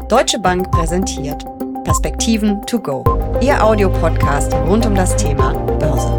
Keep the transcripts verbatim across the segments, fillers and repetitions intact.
Deutsche Bank präsentiert Perspektiven to go, Ihr Audiopodcast rund um das Thema Börse.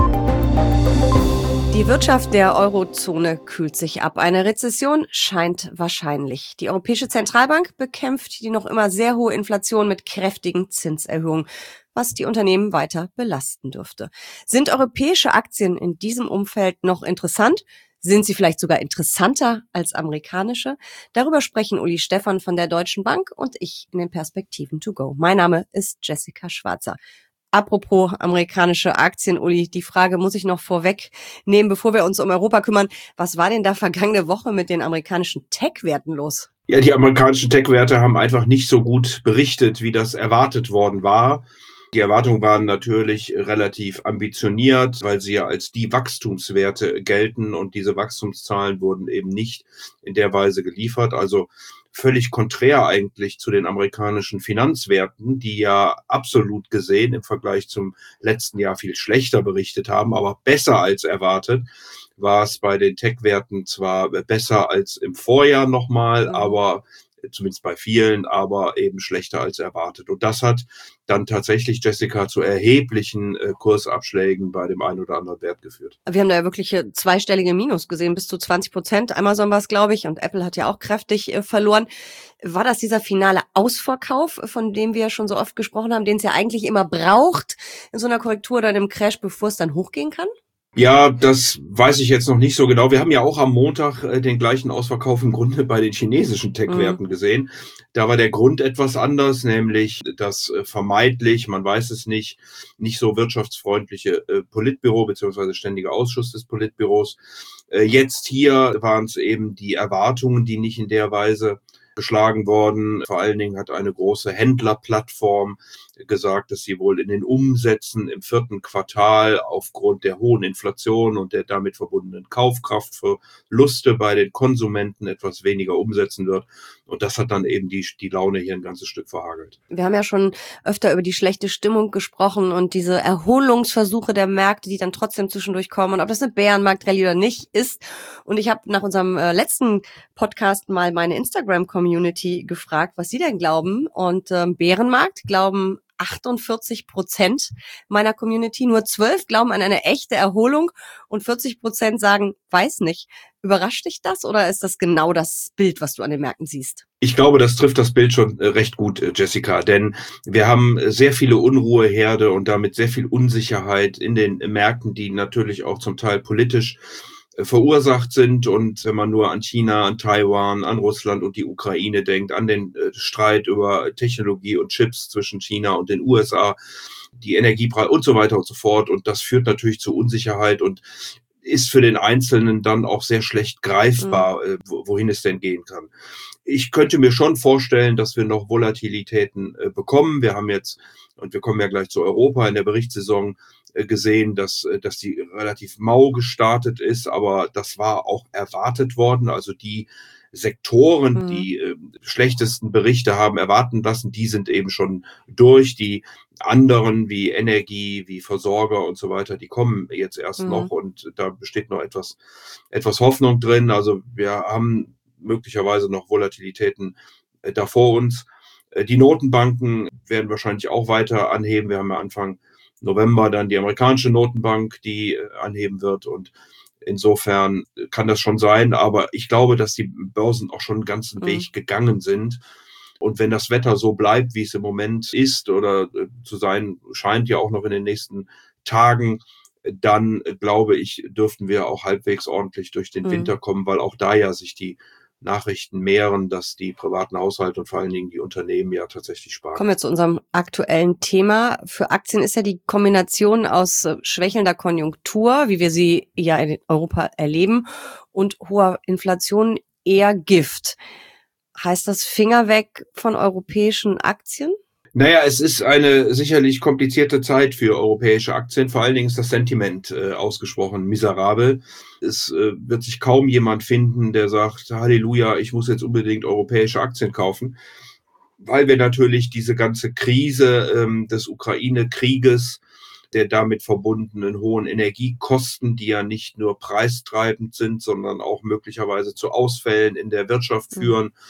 Die Wirtschaft der Eurozone kühlt sich ab. Eine Rezession scheint wahrscheinlich. Die Europäische Zentralbank bekämpft die noch immer sehr hohe Inflation mit kräftigen Zinserhöhungen, was die Unternehmen weiter belasten dürfte. Sind europäische Aktien in diesem Umfeld noch interessant? Sind sie vielleicht sogar interessanter als amerikanische? Darüber sprechen Uli Stephan von der Deutschen Bank und ich in den Perspektiven to go. Mein Name ist Jessica Schwarzer. Apropos amerikanische Aktien, Uli, die Frage muss ich noch vorwegnehmen, bevor wir uns um Europa kümmern. Was war denn da vergangene Woche mit den amerikanischen Tech-Werten los? Ja, die amerikanischen Tech-Werte haben einfach nicht so gut berichtet, wie das erwartet worden war. Die Erwartungen waren natürlich relativ ambitioniert, weil sie ja als die Wachstumswerte gelten und diese Wachstumszahlen wurden eben nicht in der Weise geliefert. Also völlig konträr eigentlich zu den amerikanischen Finanzwerten, die ja absolut gesehen im Vergleich zum letzten Jahr viel schlechter berichtet haben, aber besser als erwartet. War es bei den Tech-Werten zwar besser als im Vorjahr nochmal, mhm. aber zumindest bei vielen, aber eben schlechter als erwartet. Und das hat dann tatsächlich, Jessica, zu erheblichen äh, Kursabschlägen bei dem einen oder anderen Wert geführt. Wir haben da ja wirklich zweistellige Minus gesehen, bis zu zwanzig Prozent. Amazon war es, glaube ich, und Apple hat ja auch kräftig äh, verloren. War das dieser finale Ausverkauf, von dem wir schon so oft gesprochen haben, den es ja eigentlich immer braucht in so einer Korrektur oder einem Crash, bevor es dann hochgehen kann? Ja, das weiß ich jetzt noch nicht so genau. Wir haben ja auch am Montag äh, den gleichen Ausverkauf im Grunde bei den chinesischen Tech-Werten mhm. gesehen. Da war der Grund etwas anders, nämlich das äh, vermeintlich, man weiß es nicht, nicht so wirtschaftsfreundliche äh, Politbüro bzw. ständiger Ausschuss des Politbüros. Äh, jetzt hier waren es eben die Erwartungen, die nicht in der Weise geschlagen worden. Vor allen Dingen hat eine große Händlerplattform gesagt, dass sie wohl in den Umsätzen im vierten Quartal aufgrund der hohen Inflation und der damit verbundenen Kaufkraftverluste bei den Konsumenten etwas weniger umsetzen wird. Und das hat dann eben die, die Laune hier ein ganzes Stück verhagelt. Wir haben ja schon öfter über die schlechte Stimmung gesprochen und diese Erholungsversuche der Märkte, die dann trotzdem zwischendurch kommen und ob das eine Bärenmarkt-Rallye oder nicht ist. Und ich habe nach unserem äh, letzten Podcast mal meine Instagram-Community gefragt, was sie denn glauben. Und ähm, Bärenmarkt glauben achtundvierzig Prozent meiner Community, nur zwölf glauben an eine echte Erholung und vierzig Prozent sagen, weiß nicht. Überrascht dich das oder ist das genau das Bild, was du an den Märkten siehst? Ich glaube, das trifft das Bild schon recht gut, Jessica, denn wir haben sehr viele Unruheherde und damit sehr viel Unsicherheit in den Märkten, die natürlich auch zum Teil politisch verursacht sind. Und wenn man nur an China, an Taiwan, an Russland und die Ukraine denkt, an den Streit über Technologie und Chips zwischen China und den U S A, die Energiepreise und so weiter und so fort. Und das führt natürlich zu Unsicherheit und ist für den Einzelnen dann auch sehr schlecht greifbar, mhm. wohin es denn gehen kann. Ich könnte mir schon vorstellen, dass wir noch Volatilitäten äh, bekommen. Wir haben jetzt, und wir kommen ja gleich zu Europa, in der Berichtssaison äh, gesehen, dass, äh, dass die relativ mau gestartet ist, aber das war auch erwartet worden. Also die Sektoren, mhm. die äh, schlechtesten Berichte haben erwarten lassen, die sind eben schon durch. Die anderen wie Energie, wie Versorger und so weiter, die kommen jetzt erst mhm. noch und da besteht noch etwas, etwas Hoffnung drin. Also wir haben möglicherweise noch Volatilitäten äh, da vor uns. Äh, die Notenbanken werden wahrscheinlich auch weiter anheben. Wir haben ja Anfang November dann die amerikanische Notenbank, die äh, anheben wird und insofern kann das schon sein, aber ich glaube, dass die Börsen auch schon einen ganzen mhm. Weg gegangen sind. Und wenn das Wetter so bleibt, wie es im Moment ist oder äh, zu sein scheint, ja auch noch in den nächsten Tagen, dann äh, glaube ich, dürften wir auch halbwegs ordentlich durch den mhm. Winter kommen, weil auch da ja sich die Nachrichten mehren, dass die privaten Haushalte und vor allen Dingen die Unternehmen ja tatsächlich sparen. Kommen wir zu unserem aktuellen Thema. Für Aktien ist ja die Kombination aus schwächelnder Konjunktur, wie wir sie ja in Europa erleben, und hoher Inflation eher Gift. Heißt das Finger weg von europäischen Aktien? Naja, es ist eine sicherlich komplizierte Zeit für europäische Aktien. Vor allen Dingen ist das Sentiment äh, ausgesprochen miserabel. Es äh, wird sich kaum jemand finden, der sagt, Halleluja, ich muss jetzt unbedingt europäische Aktien kaufen, weil wir natürlich diese ganze Krise ähm, des Ukraine-Krieges, der damit verbundenen hohen Energiekosten, die ja nicht nur preistreibend sind, sondern auch möglicherweise zu Ausfällen in der Wirtschaft führen,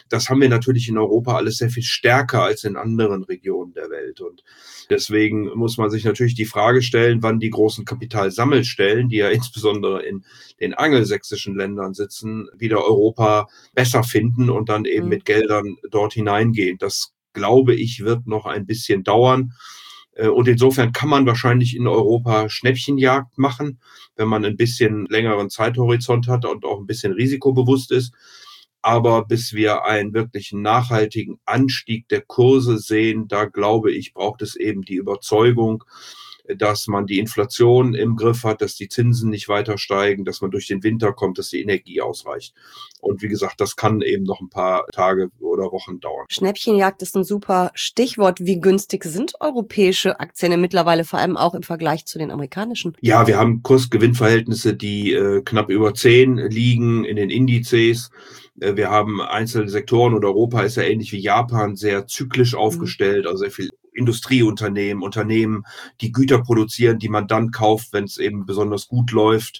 Das haben wir natürlich in Europa alles sehr viel stärker als in anderen Regionen der Welt. Und deswegen muss man sich natürlich die Frage stellen, wann die großen Kapitalsammelstellen, die ja insbesondere in den angelsächsischen Ländern sitzen, wieder Europa besser finden und dann eben Mhm. mit Geldern dort hineingehen. Das, glaube ich, wird noch ein bisschen dauern. Und insofern kann man wahrscheinlich in Europa Schnäppchenjagd machen, wenn man ein bisschen längeren Zeithorizont hat und auch ein bisschen risikobewusst ist. Aber bis wir einen wirklichen nachhaltigen Anstieg der Kurse sehen, da glaube ich, braucht es eben die Überzeugung, dass man die Inflation im Griff hat, dass die Zinsen nicht weiter steigen, dass man durch den Winter kommt, dass die Energie ausreicht. Und wie gesagt, das kann eben noch ein paar Tage oder Wochen dauern. Schnäppchenjagd ist ein super Stichwort. Wie günstig sind europäische Aktien mittlerweile, vor allem auch im Vergleich zu den amerikanischen? Ja, wir haben Kurs-Gewinn-Verhältnisse, die äh, knapp über zehn liegen in den Indizes. Äh, wir haben einzelne Sektoren und Europa ist ja ähnlich wie Japan sehr zyklisch aufgestellt, also sehr viel Industrieunternehmen, Unternehmen, die Güter produzieren, die man dann kauft, wenn es eben besonders gut läuft.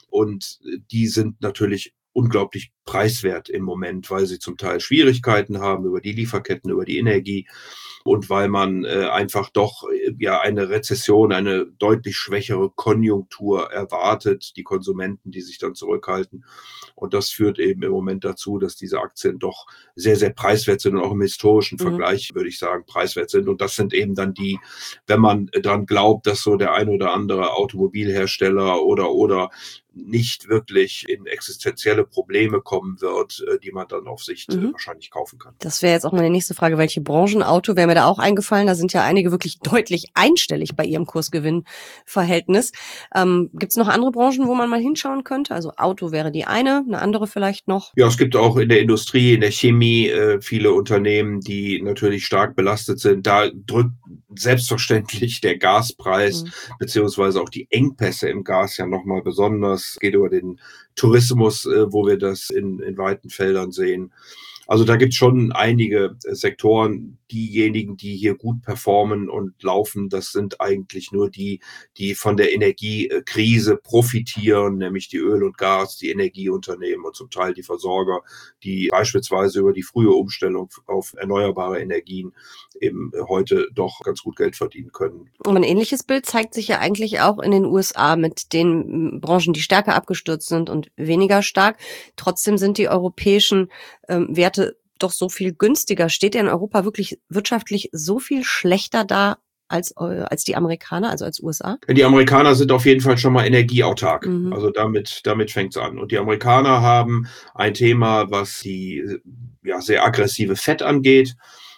Und die sind natürlich unglaublich preiswert im Moment, weil sie zum Teil Schwierigkeiten haben über die Lieferketten, über die Energie und weil man äh, einfach doch äh, ja eine Rezession, eine deutlich schwächere Konjunktur erwartet, die Konsumenten, die sich dann zurückhalten. Und das führt eben im Moment dazu, dass diese Aktien doch sehr, sehr preiswert sind und auch im historischen Mhm. Vergleich, würde ich sagen, preiswert sind. Und das sind eben dann die, wenn man dran glaubt, dass so der ein oder andere Automobilhersteller oder oder nicht wirklich in existenzielle Probleme kommen wird, die man dann auf Sicht Mhm. wahrscheinlich kaufen kann. Das wäre jetzt auch meine nächste Frage. Welche Branchen? Auto wäre mir da auch eingefallen. Da sind ja einige wirklich deutlich einstellig bei ihrem Kursgewinnverhältnis. Ähm, Gibt es noch andere Branchen, wo man mal hinschauen könnte? Also Auto wäre die eine, eine andere vielleicht noch? Ja, es gibt auch in der Industrie, in der Chemie äh, viele Unternehmen, die natürlich stark belastet sind. Da drückt selbstverständlich der Gaspreis Mhm. beziehungsweise auch die Engpässe im Gas ja nochmal besonders. Es geht über den Tourismus, äh, wo wir das in, in weiten Feldern sehen. Also da gibt es schon einige Sektoren. Diejenigen, die hier gut performen und laufen, das sind eigentlich nur die, die von der Energiekrise profitieren, nämlich die Öl und Gas, die Energieunternehmen und zum Teil die Versorger, die beispielsweise über die frühe Umstellung auf erneuerbare Energien eben heute doch ganz gut Geld verdienen können. Und ein ähnliches Bild zeigt sich ja eigentlich auch in den U S A mit den Branchen, die stärker abgestürzt sind und weniger stark. Trotzdem sind die europäischen ähm, Werte doch so viel günstiger. Steht der in Europa wirklich wirtschaftlich so viel schlechter da als, äh, als die Amerikaner, also als U S A? Die Amerikaner sind auf jeden Fall schon mal energieautark. Mhm. Also damit, damit fängt's an. Und die Amerikaner haben ein Thema, was die ja, sehr aggressive Fed angeht,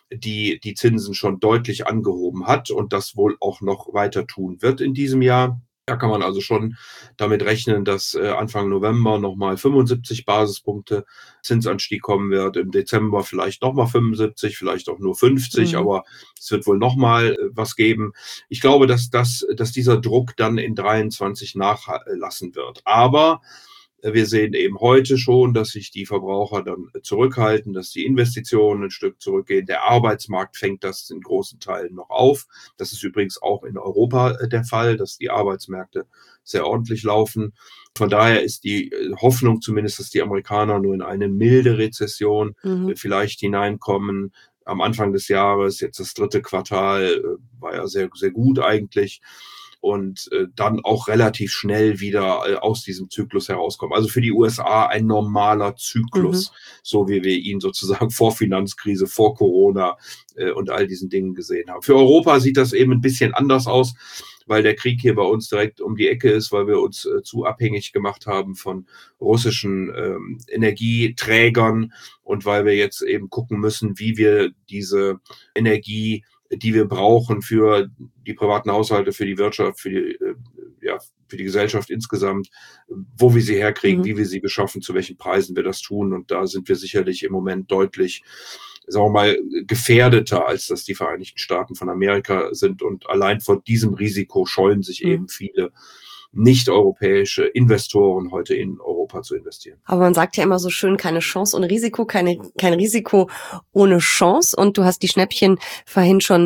die die Zinsen schon deutlich angehoben hat und das wohl auch noch weiter tun wird in diesem Jahr. Da kann man also schon damit rechnen, dass äh, Anfang November nochmal fünfundsiebzig Basispunkte Zinsanstieg kommen wird, im Dezember vielleicht nochmal fünfundsiebzig, vielleicht auch nur fünfzig, Mhm. aber es wird wohl nochmal äh, was geben. Ich glaube, dass, das, dass dieser Druck dann in dreiundzwanzig nachlassen wird. Aber wir sehen eben heute schon, dass sich die Verbraucher dann zurückhalten, dass die Investitionen ein Stück zurückgehen. Der Arbeitsmarkt fängt das in großen Teilen noch auf. Das ist übrigens auch in Europa der Fall, dass die Arbeitsmärkte sehr ordentlich laufen. Von daher ist die Hoffnung zumindest, dass die Amerikaner nur in eine milde Rezession Mhm. vielleicht hineinkommen. Am Anfang des Jahres, jetzt das dritte Quartal, war ja sehr, sehr gut eigentlich. Und äh, dann auch relativ schnell wieder äh, aus diesem Zyklus herauskommen. Also für die U S A ein normaler Zyklus, mhm. so wie wir ihn sozusagen vor Finanzkrise, vor Corona äh, und all diesen Dingen gesehen haben. Für Europa sieht das eben ein bisschen anders aus, weil der Krieg hier bei uns direkt um die Ecke ist, weil wir uns äh, zu abhängig gemacht haben von russischen ähm, Energieträgern und weil wir jetzt eben gucken müssen, wie wir diese Energie, die wir brauchen für die privaten Haushalte, für die Wirtschaft, für die, ja, für die Gesellschaft insgesamt, wo wir sie herkriegen, mhm. wie wir sie beschaffen, zu welchen Preisen wir das tun. Und da sind wir sicherlich im Moment deutlich, sagen wir mal, gefährdeter, als das die Vereinigten Staaten von Amerika sind. Und allein vor diesem Risiko scheuen sich mhm. eben viele nicht-europäische Investoren heute in Europa zu investieren. Aber man sagt ja immer so schön, keine Chance ohne Risiko, keine, kein Risiko ohne Chance. Und du hast die Schnäppchen vorhin schon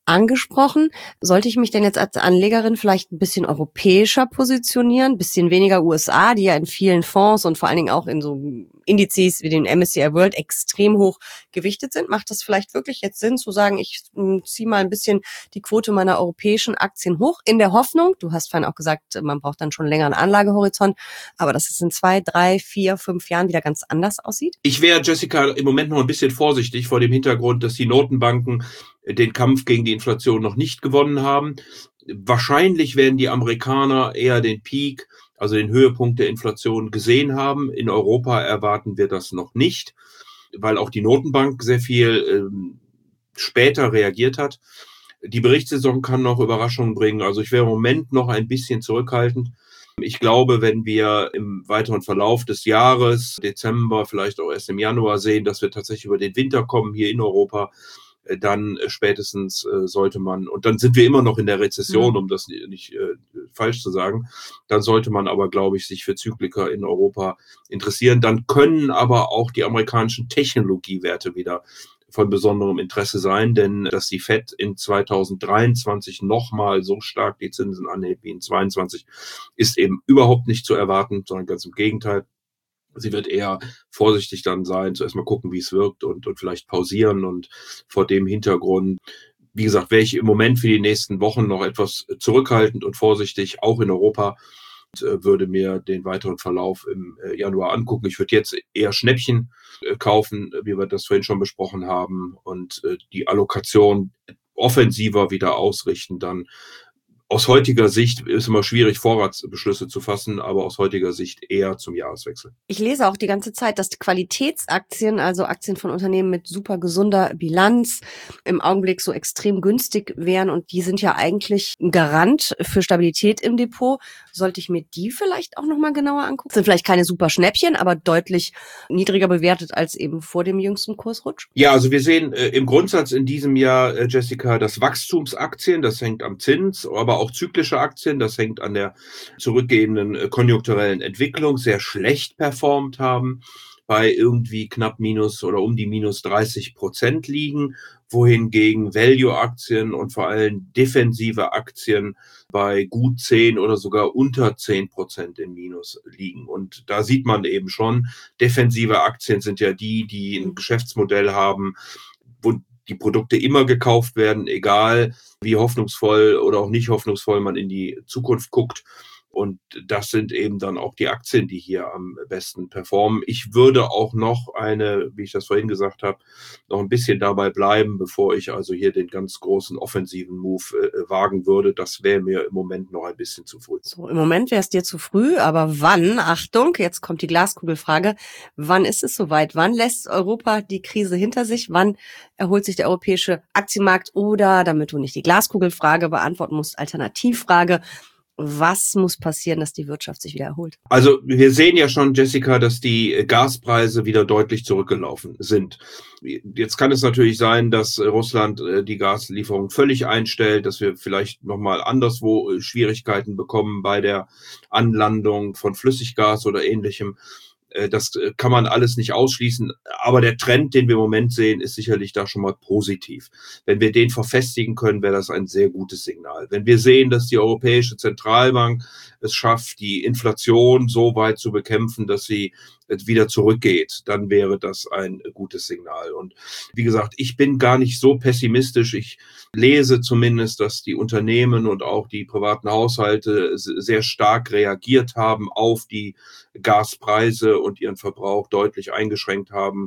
angesprochen. Sollte ich mich denn jetzt als Anlegerin vielleicht ein bisschen europäischer positionieren, ein bisschen weniger U S A, die ja in vielen Fonds und vor allen Dingen auch in so Indizes wie den M S C I World extrem hoch gewichtet sind? Macht das vielleicht wirklich jetzt Sinn zu sagen, ich ziehe mal ein bisschen die Quote meiner europäischen Aktien hoch, in der Hoffnung, du hast vorhin auch gesagt, man braucht dann schon länger einen Anlagehorizont, aber dass es in zwei, drei, vier, fünf Jahren wieder ganz anders aussieht? Ich wäre, Jessica, im Moment noch ein bisschen vorsichtig vor dem Hintergrund, dass die Notenbanken den Kampf gegen die Inflation noch nicht gewonnen haben. Wahrscheinlich werden die Amerikaner eher den Peak, also den Höhepunkt der Inflation gesehen haben. In Europa erwarten wir das noch nicht, weil auch die Notenbank sehr viel ähm, später reagiert hat. Die Berichtssaison kann noch Überraschungen bringen. Also ich wäre im Moment noch ein bisschen zurückhaltend. Ich glaube, wenn wir im weiteren Verlauf des Jahres, Dezember, vielleicht auch erst im Januar sehen, dass wir tatsächlich über den Winter kommen hier in Europa, dann spätestens äh, sollte man, und dann sind wir immer noch in der Rezession, um das nicht äh, falsch zu sagen, dann sollte man aber, glaube ich, sich für Zyklika in Europa interessieren. Dann können aber auch die amerikanischen Technologiewerte wieder von besonderem Interesse sein, denn dass die Fed in zweitausenddreiundzwanzig nochmal so stark die Zinsen anhebt wie in zweiundzwanzig, ist eben überhaupt nicht zu erwarten, sondern ganz im Gegenteil. Sie wird eher vorsichtig dann sein, zuerst mal gucken, wie es wirkt und, und vielleicht pausieren. Und vor dem Hintergrund, wie gesagt, wäre ich im Moment für die nächsten Wochen noch etwas zurückhaltend und vorsichtig, auch in Europa, und äh, würde mir den weiteren Verlauf im äh, Januar angucken. Ich würde jetzt eher Schnäppchen äh, kaufen, wie wir das vorhin schon besprochen haben, und äh, die Allokation offensiver wieder ausrichten dann. Aus heutiger Sicht ist immer schwierig, Vorratsbeschlüsse zu fassen, aber aus heutiger Sicht eher zum Jahreswechsel. Ich lese auch die ganze Zeit, dass die Qualitätsaktien, also Aktien von Unternehmen mit super gesunder Bilanz, im Augenblick so extrem günstig wären und die sind ja eigentlich ein Garant für Stabilität im Depot. Sollte ich mir die vielleicht auch nochmal genauer angucken? Sind vielleicht keine super Schnäppchen, aber deutlich niedriger bewertet als eben vor dem jüngsten Kursrutsch? Ja, also wir sehen äh, im Grundsatz in diesem Jahr, äh, Jessica, dass Wachstumsaktien, das hängt am Zins, aber auch zyklische Aktien, das hängt an der zurückgehenden äh, konjunkturellen Entwicklung, sehr schlecht performt haben, bei irgendwie knapp minus oder um die minus dreißig Prozent liegen, wohingegen Value-Aktien und vor allem defensive Aktien bei gut zehn oder sogar unter zehn Prozent im Minus liegen. Und da sieht man eben schon, defensive Aktien sind ja die, die ein Geschäftsmodell haben, wo die Produkte immer gekauft werden, egal wie hoffnungsvoll oder auch nicht hoffnungsvoll man in die Zukunft guckt. Und das sind eben dann auch die Aktien, die hier am besten performen. Ich würde auch noch eine, wie ich das vorhin gesagt habe, noch ein bisschen dabei bleiben, bevor ich also hier den ganz großen offensiven Move äh, wagen würde. Das wäre mir im Moment noch ein bisschen zu früh. So, im Moment wäre es dir zu früh, aber wann, Achtung, jetzt kommt die Glaskugelfrage, wann ist es soweit? Wann lässt Europa die Krise hinter sich? Wann erholt sich der europäische Aktienmarkt? Oder, damit du nicht die Glaskugelfrage beantworten musst, Alternativfrage, was muss passieren, dass die Wirtschaft sich wieder erholt? Also wir sehen ja schon, Jessica, dass die Gaspreise wieder deutlich zurückgelaufen sind. Jetzt kann es natürlich sein, dass Russland die Gaslieferung völlig einstellt, dass wir vielleicht nochmal anderswo Schwierigkeiten bekommen bei der Anlandung von Flüssiggas oder Ähnlichem. Das kann man alles nicht ausschließen, aber der Trend, den wir im Moment sehen, ist sicherlich da schon mal positiv. Wenn wir den verfestigen können, wäre das ein sehr gutes Signal. Wenn wir sehen, dass die Europäische Zentralbank es schafft, die Inflation so weit zu bekämpfen, dass sie wieder zurückgeht, dann wäre das ein gutes Signal. Und wie gesagt, ich bin gar nicht so pessimistisch. Ich lese zumindest, dass die Unternehmen und auch die privaten Haushalte sehr stark reagiert haben auf die Gaspreise und ihren Verbrauch deutlich eingeschränkt haben.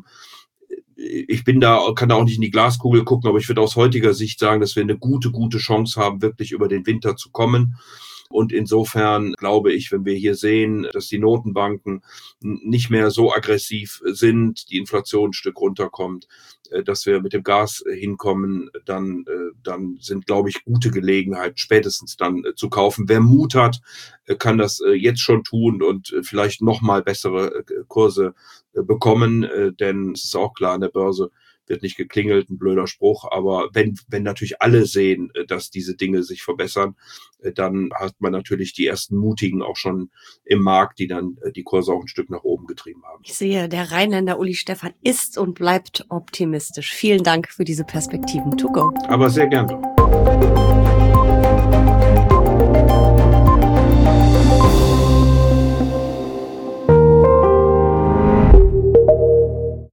Ich bin da, kann da auch nicht in die Glaskugel gucken, aber ich würde aus heutiger Sicht sagen, dass wir eine gute, gute Chance haben, wirklich über den Winter zu kommen. Und insofern glaube ich, wenn wir hier sehen, dass die Notenbanken nicht mehr so aggressiv sind, die Inflation ein Stück runterkommt, dass wir mit dem Gas hinkommen, dann, dann sind, glaube ich, gute Gelegenheit, spätestens dann zu kaufen. Wer Mut hat, kann das jetzt schon tun und vielleicht noch mal bessere Kurse bekommen, denn es ist auch klar, an der Börse wird nicht geklingelt, ein blöder Spruch, aber wenn, wenn natürlich alle sehen, dass diese Dinge sich verbessern, dann hat man natürlich die ersten Mutigen auch schon im Markt, die dann die Kurse auch ein Stück nach oben getrieben haben. Ich sehe, der Rheinländer Uli Stephan ist und bleibt optimistisch. Vielen Dank für diese Perspektiven to go. Aber sehr gern doch.